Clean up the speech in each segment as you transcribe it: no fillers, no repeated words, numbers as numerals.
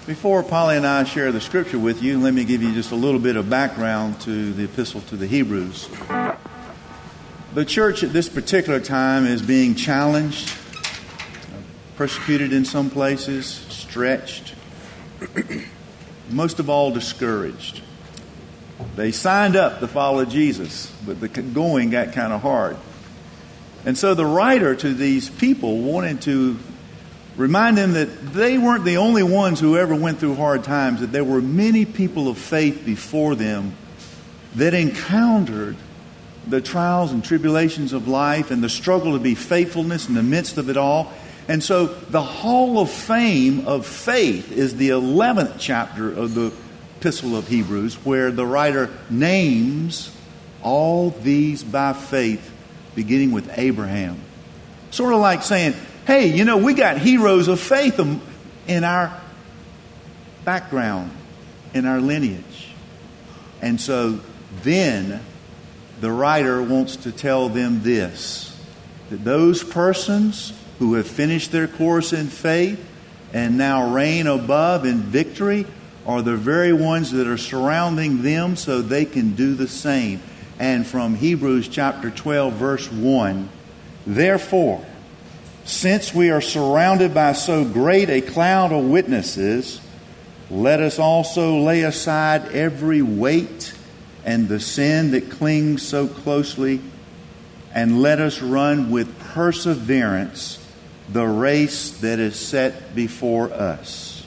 Before Polly and I share the scripture with you, let me give you just a little bit of background to the epistle to the Hebrews. The church at this particular time is being challenged, persecuted in some places, stretched, most of all discouraged. They signed up to follow Jesus, but the going got kind of hard. And so the writer to these people wanted to remind them that they weren't the only ones who ever went through hard times, that there were many people of faith before them that encountered the trials and tribulations of life and the struggle to be faithfulness in the midst of it all. And so the Hall of Fame of Faith is the 11th chapter of the Epistle of Hebrews, where the writer names all these by faith, beginning with Abraham. Sort of like saying, hey, you know, we got heroes of faith in our background, in our lineage. And so then the writer wants to tell them this, that those persons who have finished their course in faith and now reign above in victory are the very ones that are surrounding them so they can do the same. And from Hebrews chapter 12, verse 1, therefore, since we are surrounded by so great a cloud of witnesses, let us also lay aside every weight and the sin that clings so closely, and let us run with perseverance the race that is set before us.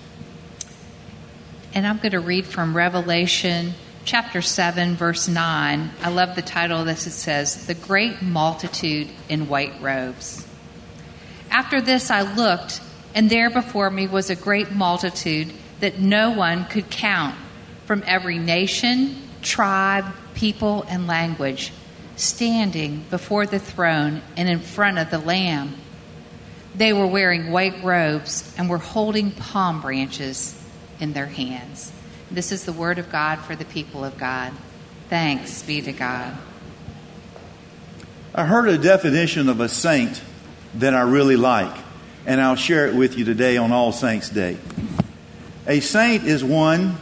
And I'm going to read from Revelation chapter 7, verse 9. I love the title of this. It says, "The Great Multitude in White Robes." After this I looked, and there before me was a great multitude that no one could count, from every nation, tribe, people, and language, standing before the throne and in front of the Lamb. They were wearing white robes and were holding palm branches in their hands. This is the word of God for the people of God. Thanks be to God. I heard a definition of a saint that I really like, and I'll share it with you today on All Saints' Day. A saint is one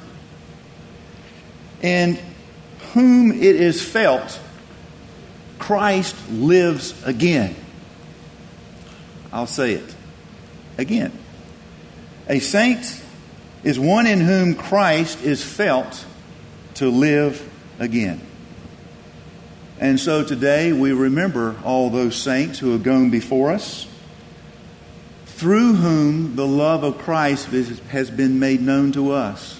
in whom it is felt Christ lives again. I'll say it again. A saint is one in whom Christ is felt to live again. And so today we remember all those saints who have gone before us, through whom the love of Christ has been made known to us,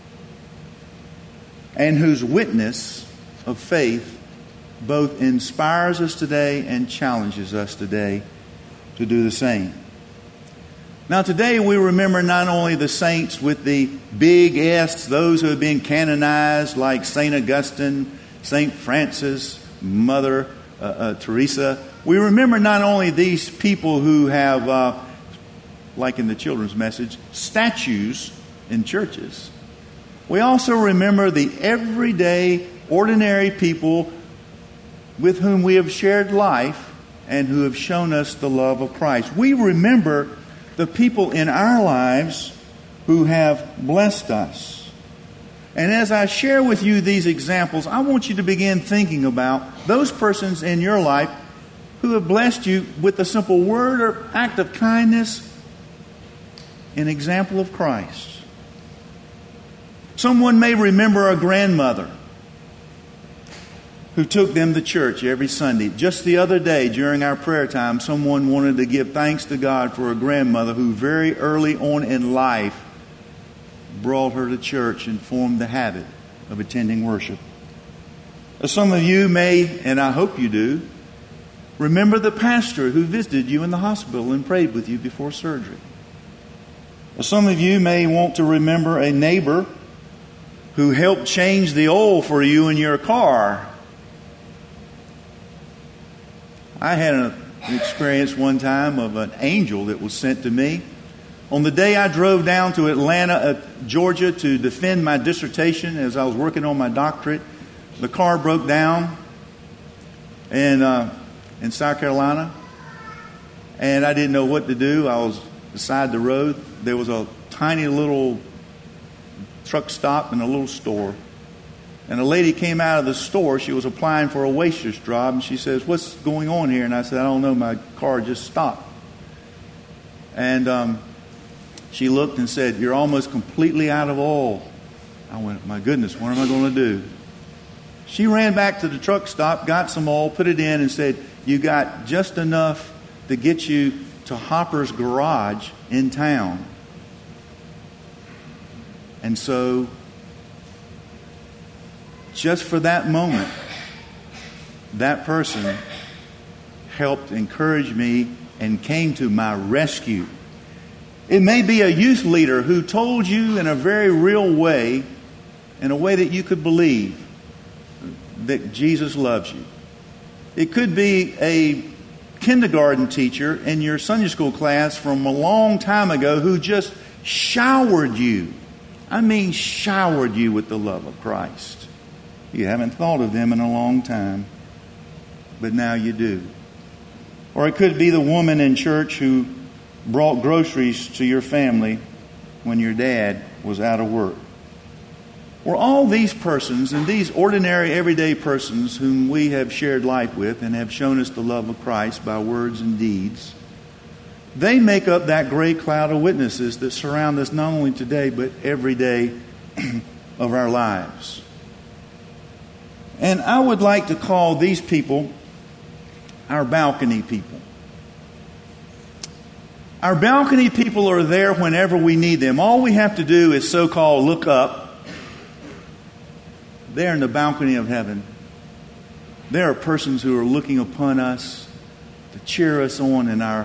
and whose witness of faith both inspires us today and challenges us today to do the same. Now today we remember not only the saints with the big S, those who have been canonized like St. Augustine, St. Francis, Mother Teresa. We remember not only these people who have, like in the children's message, statues in churches. We also remember the everyday, ordinary people with whom we have shared life and who have shown us the love of Christ. We remember the people in our lives who have blessed us. And as I share with you these examples, I want you to begin thinking about those persons in your life who have blessed you with a simple word or act of kindness, an example of Christ. Someone may remember a grandmother who took them to church every Sunday. Just the other day during our prayer time, someone wanted to give thanks to God for a grandmother who very early on in life brought her to church and formed the habit of attending worship. Some of you may, and I hope you do, remember the pastor who visited you in the hospital and prayed with you before surgery. Some of you may want to remember a neighbor who helped change the oil for you in your car. I had an experience one time of an angel that was sent to me. On the day I drove down to Atlanta, Georgia to defend my dissertation as I was working on my doctorate, the car broke down in South Carolina, and I didn't know what to do. I was beside the road. There was a tiny little truck stop and a little store. And a lady came out of the store. She was applying for a waitress job, and she says, "What's going on here?" And I said, "I don't know. My car just stopped." And she looked and said, "You're almost completely out of oil." I went, "My goodness, what am I going to do?" She ran back to the truck stop, got some oil, put it in, and said, "You got just enough to get you to Hopper's garage in town." And so, just for that moment, that person helped encourage me and came to my rescue. It may be a youth leader who told you in a very real way, in a way that you could believe, that Jesus loves you. It could be a kindergarten teacher in your Sunday school class from a long time ago who just showered you. I mean, showered you with the love of Christ. You haven't thought of them in a long time, but now you do. Or it could be the woman in church who brought groceries to your family when your dad was out of work. Or all these persons and these ordinary, everyday persons whom we have shared life with and have shown us the love of Christ by words and deeds, they make up that great cloud of witnesses that surround us not only today, but every day of our lives. And I would like to call these people our balcony people. Our balcony people are there whenever we need them. All we have to do is so-called look up. There in the balcony of heaven, there are persons who are looking upon us to cheer us on in our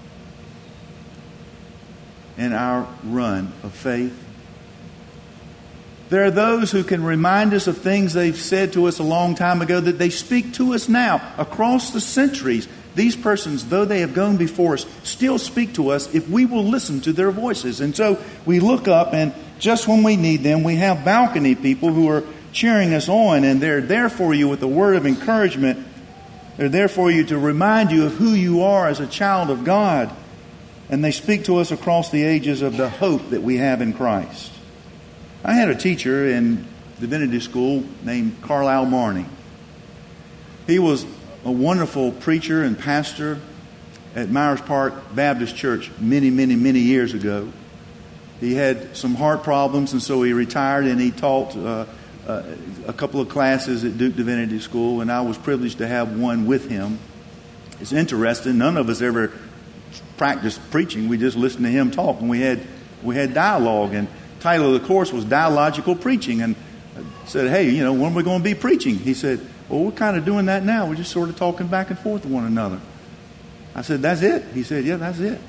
run of faith. There are those who can remind us of things they've said to us a long time ago that they speak to us now across the centuries. These persons, though they have gone before us, still speak to us if we will listen to their voices. And so we look up, and just when we need them, we have balcony people who are cheering us on, and they're there for you with a word of encouragement. They're there for you to remind you of who you are as a child of God. And they speak to us across the ages of the hope that we have in Christ. I had a teacher in divinity school named Carlisle Marney. He was a wonderful preacher and pastor at Myers Park Baptist Church many, many, many years ago. He had some heart problems, and so he retired, and he taught a couple of classes at Duke Divinity School, and I was privileged to have one with him. It's interesting. None of us ever practiced preaching. We just listened to him talk, and we had dialogue, and the title of the course was Dialogical Preaching. And I said, "Hey, when are we going to be preaching?" He said, "Well, we're kind of doing that now. We're just sort of talking back and forth to one another." I said, "That's it?" He said, "Yeah, that's it."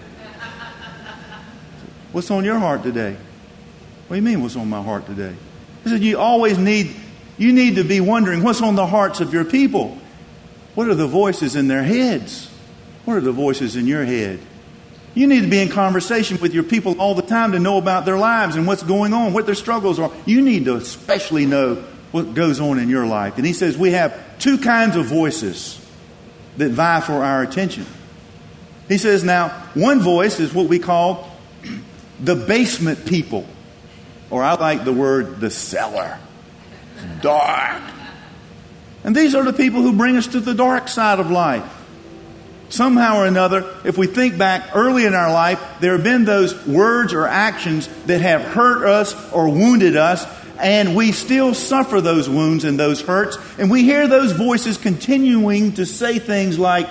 "What's on your heart today?" "What do you mean, what's on my heart today?" He said, you need to be wondering what's on the hearts of your people. What are the voices in their heads? What are the voices in your head? You need to be in conversation with your people all the time to know about their lives and what's going on, what their struggles are. You need to especially know what goes on in your life. And he says we have two kinds of voices that vie for our attention. He says now, one voice is what we call the basement people. Or I like the word the cellar. Dark. And these are the people who bring us to the dark side of life. Somehow or another, if we think back early in our life, there have been those words or actions that have hurt us or wounded us, and we still suffer those wounds and those hurts. And we hear those voices continuing to say things like,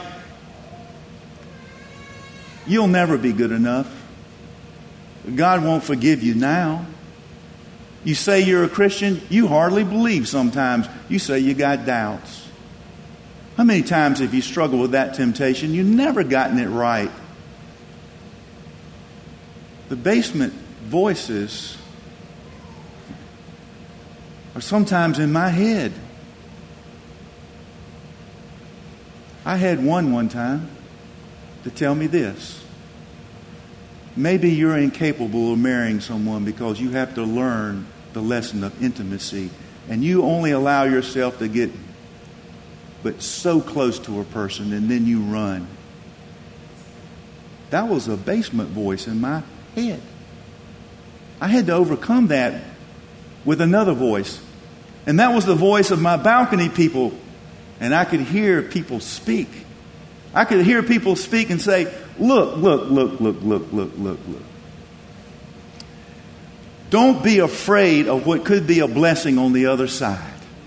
"You'll never be good enough. God won't forgive you now. You say you're a Christian, you hardly believe sometimes. You say you got doubts." How many times have you struggled with that temptation? You've never gotten it right. The basement voices are sometimes in my head. I had one time to tell me this: maybe you're incapable of marrying someone because you have to learn the lesson of intimacy, and you only allow yourself to get but so close to a person, and then you run. That was a basement voice in my head. I had to overcome that with another voice. And that was the voice of my balcony people. And I could hear people speak. I could hear people speak and say, look. Don't be afraid of what could be a blessing on the other side.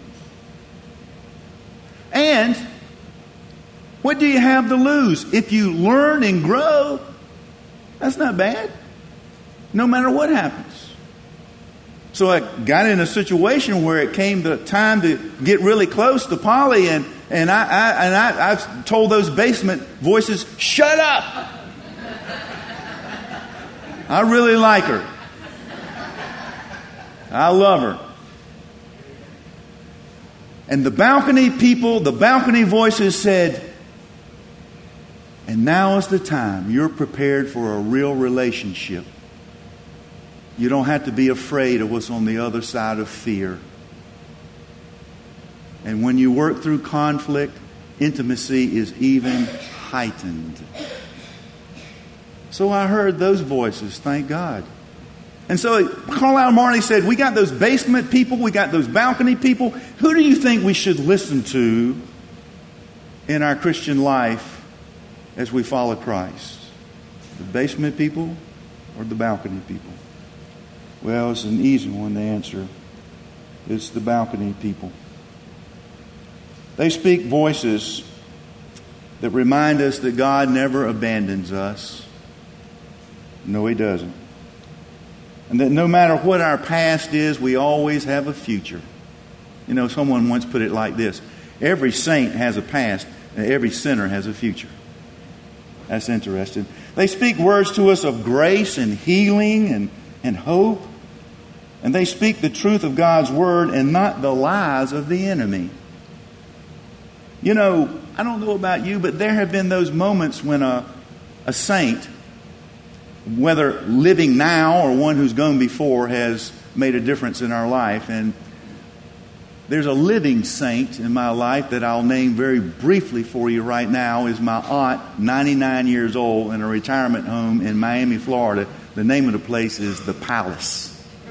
And what do you have to lose? If you learn and grow, that's not bad. No matter what happens. So I got in a situation where it came the time to get really close to Polly, and I told those basement voices, shut up. I really like her. I love her. And the balcony people, the balcony voices said, and now is the time. You're prepared for a real relationship. You don't have to be afraid of what's on the other side of fear. And when you work through conflict, intimacy is even heightened. So I heard those voices, thank God. And so Carlisle Marley said, we got those basement people, we got those balcony people. Who do you think we should listen to in our Christian life as we follow Christ? The basement people or the balcony people? Well, it's an easy one to answer. It's the balcony people. They speak voices that remind us that God never abandons us. No, He doesn't. And that no matter what our past is, we always have a future. You know, someone once put it like this: every saint has a past, and every sinner has a future. That's interesting. They speak words to us of grace and healing and hope. And they speak the truth of God's word and not the lies of the enemy. You know, I don't know about you, but there have been those moments when a saint, whether living now or one who's gone before, has made a difference in our life. And there's a living saint in my life that I'll name very briefly for you right now. Is my aunt, 99 years old, in a retirement home in Miami, Florida. The name of the place is The Palace.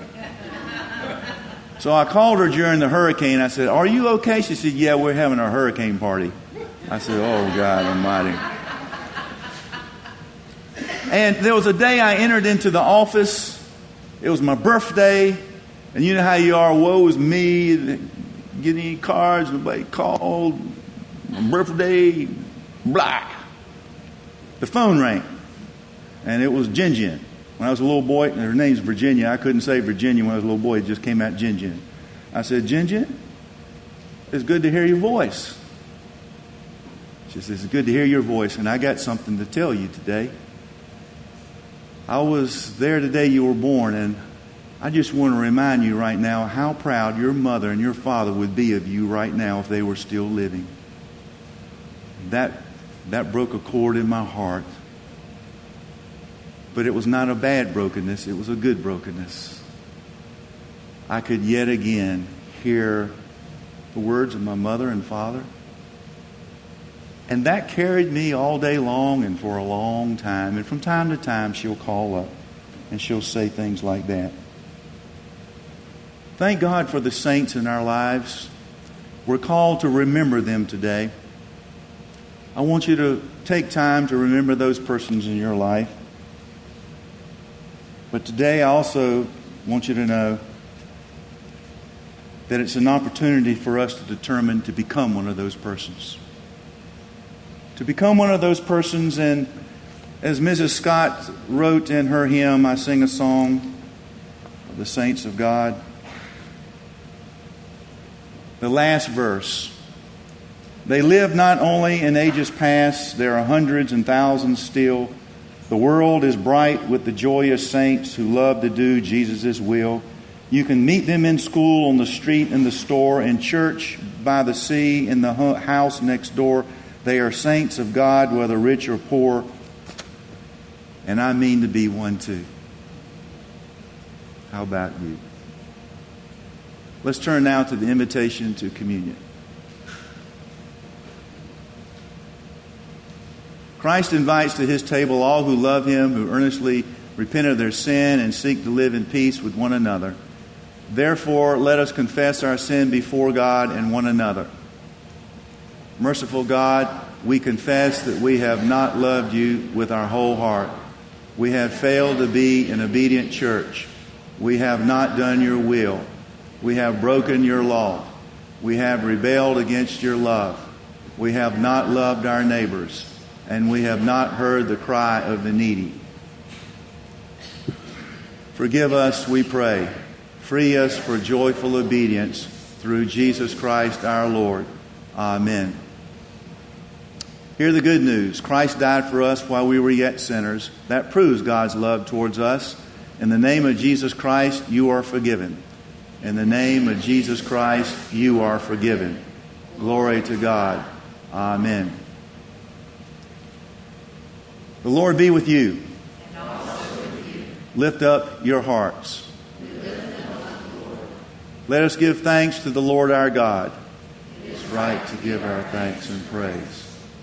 So I called her during the hurricane. I said, are you okay? She said, yeah, we're having a hurricane party. I said, oh, God Almighty. And there was a day I entered into the office. It was my birthday. And you know how you are, woe is me. Getting any cards, nobody called. My birthday, blah. The phone rang. And it was Jin Jin. When I was a little boy, and her name's Virginia. I couldn't say Virginia when I was a little boy. It just came out Jin Jin. I said, Jin Jin, it's good to hear your voice. She says, it's good to hear your voice, and I got something to tell you today. I was there the day you were born, and I just want to remind you right now how proud your mother and your father would be of you right now if they were still living. That broke a chord in my heart. But it was not a bad brokenness. It was a good brokenness. I could yet again hear the words of my mother and father. And that carried me all day long and for a long time. And from time to time, she'll call up and she'll say things like that. Thank God for the saints in our lives. We're called to remember them today. I want you to take time to remember those persons in your life. But today I also want you to know that it's an opportunity for us to determine to become one of those persons. To become one of those persons, and as Mrs. Scott wrote in her hymn, I sing a song of the saints of God. The last verse. They live not only in ages past, there are hundreds and thousands still. The world is bright with the joyous saints who love to do Jesus' will. You can meet them in school, on the street, in the store, in church, by the sea, in the house next door. They are saints of God, whether rich or poor. And I mean to be one too. How about you? Let's turn now to the invitation to communion. Christ invites to His table all who love Him, who earnestly repent of their sin, and seek to live in peace with one another. Therefore, let us confess our sin before God and one another. Merciful God, we confess that we have not loved you with our whole heart. We have failed to be an obedient church. We have not done your will. We have broken your law. We have rebelled against your love. We have not loved our neighbors, and we have not heard the cry of the needy. Forgive us, we pray. Free us for joyful obedience through Jesus Christ our Lord. Amen. Hear the good news. Christ died for us while we were yet sinners. That proves God's love towards us. In the name of Jesus Christ, you are forgiven. In the name of Jesus Christ, you are forgiven. Glory to God. Amen. The Lord be with you. And also with you. Lift up your hearts. We lift them up to the Lord. Let us give thanks to the Lord our God. It is right to give our thanks and praise.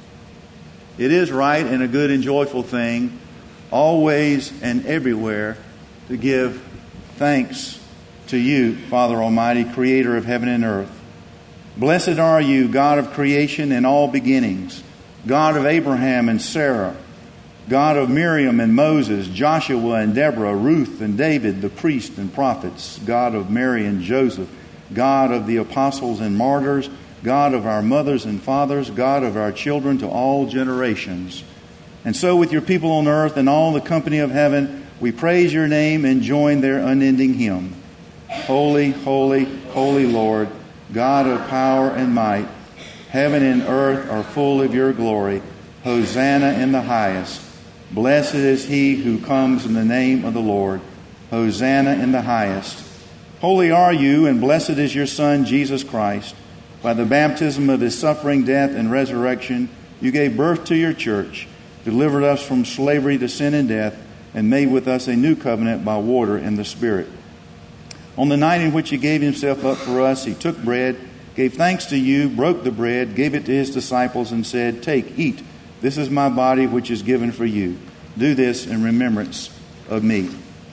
It is right and a good and joyful thing, always and everywhere, to give thanks to you, Father Almighty, Creator of heaven and earth. Blessed are you, God of creation and all beginnings, God of Abraham and Sarah, God of Miriam and Moses, Joshua and Deborah, Ruth and David, the priests and prophets, God of Mary and Joseph, God of the apostles and martyrs, God of our mothers and fathers, God of our children to all generations. And so with your people on earth and all the company of heaven, we praise your name and join their unending hymn. Holy, holy, holy Lord, God of power and might, heaven and earth are full of your glory. Hosanna in the highest. Blessed is he who comes in the name of the Lord. Hosanna in the highest. Holy are you, and blessed is your Son, Jesus Christ. By the baptism of his suffering, death, and resurrection, you gave birth to your church, delivered us from slavery to sin and death, and made with us a new covenant by water and the Spirit. On the night in which he gave himself up for us, he took bread, gave thanks to you, broke the bread, gave it to his disciples, and said, "Take, eat. This is my body which is given for you. Do this in remembrance of me."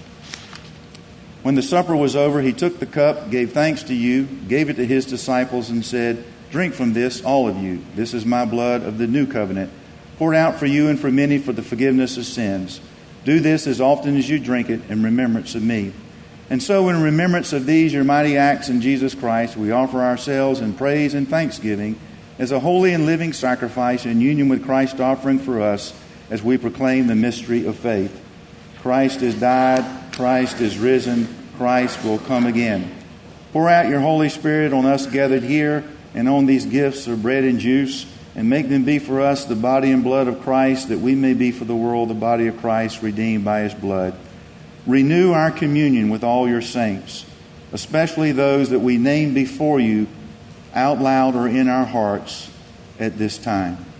When the supper was over, he took the cup, gave thanks to you, gave it to his disciples, and said, "Drink from this, all of you. This is my blood of the new covenant, poured out for you and for many for the forgiveness of sins. Do this as often as you drink it in remembrance of me." And so in remembrance of these your mighty acts in Jesus Christ, we offer ourselves in praise and thanksgiving as a holy and living sacrifice in union with Christ's offering for us as we proclaim the mystery of faith. Christ has died, Christ is risen, Christ will come again. Pour out your Holy Spirit on us gathered here and on these gifts of bread and juice, and make them be for us the body and blood of Christ, that we may be for the world the body of Christ redeemed by his blood. Renew our communion with all your saints, especially those that we name before you out loud or in our hearts at this time.